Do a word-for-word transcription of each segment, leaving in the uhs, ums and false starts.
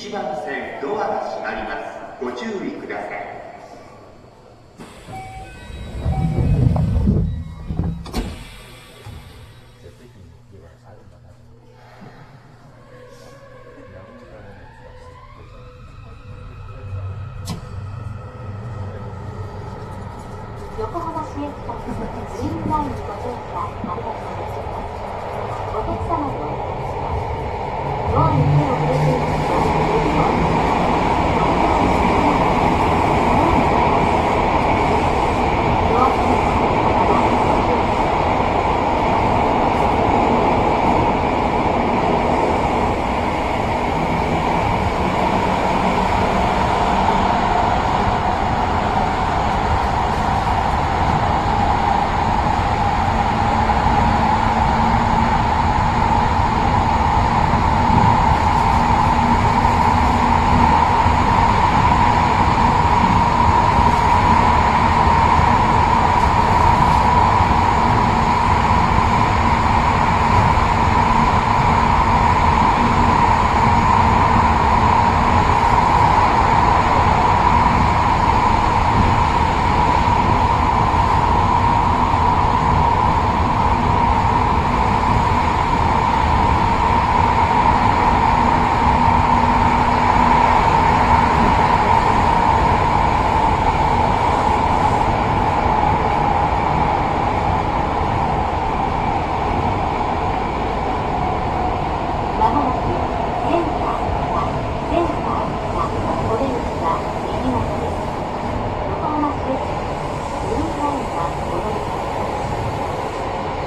ちばん線ドアが閉まります。ご注意ください。 横浜市駅からグリーンラインにご乗車ありがとうございます。お客様でお願いします。ドアに手を触れていますが、指をお願いします。ドア付近の方はご注意く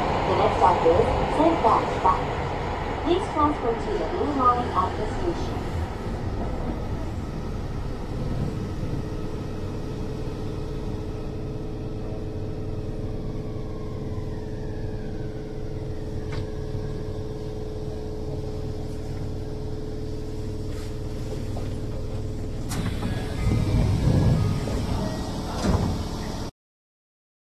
ださい。Please transfer to the blue line at the station.